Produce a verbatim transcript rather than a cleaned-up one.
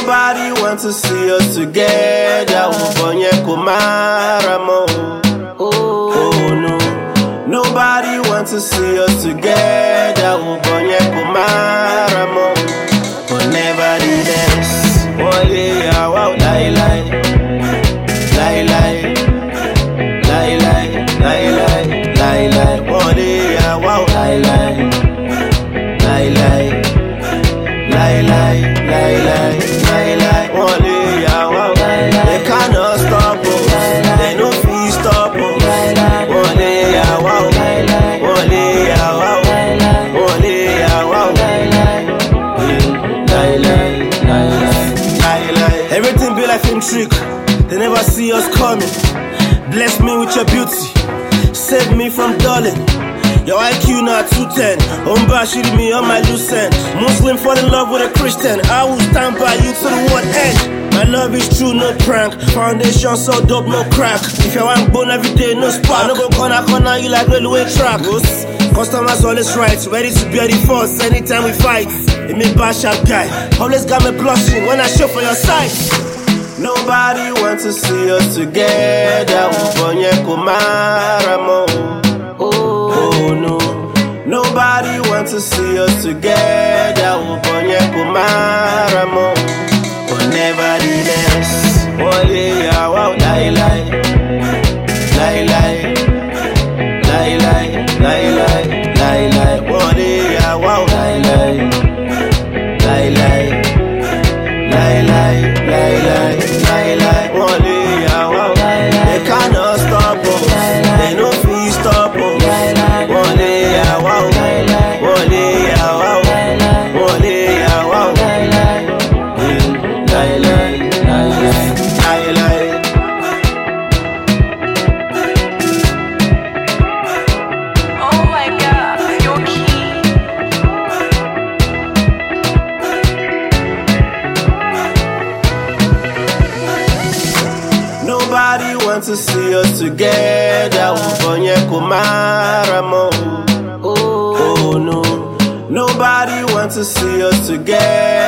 Nobody wants to see us together. Ubonye kumaramo. Oh no. Nobody wants to see us together. Ubonye kumaramo. But nevertheless, oh yeah, wow, lie lie, lie lie, lie lie, lie lie, lie lie, oh yeah, wow, lie lie, lie lie. Lie, lie, lie, lie, lie, lie, oh yeah, wow. They cannot stop us, they no feel stop us. Oh yeah, wow, oh yeah, wow, oh yeah, wow. Lie, lie, lie, lie, lie. Everything be like film trick, they never see us coming. Bless me with your beauty, save me from dulling. Your I Q not two ten. Umba shooting me on my loose end. Muslim fall in love with a Christian. I will stand by you to the one end. My love is true, no prank. Foundation so dope, no crack. If you want bone every day, no spark. I no go corner corner you like railway track. Customers always right, ready to bear the force anytime we fight. It me bad sharp guy. Always got me blushing when I show for your sight. Nobody wants to see us together. Ubonye kumaramo. Oh no, nobody wants to see us together. Ubonye kumaramo. But nevertheless, oh yeah, wow, lie lie, lie lie, lie lie, lie lie, lie lie, oh yeah, wow, lie lie, lie lie, lie lie, lie lie, lie lie, oh yeah, wow. They cannot stop us, they no feel stop us. Nobody wants to see us together. Ubonye kumaramo. Oh no. Nobody wants to see us together.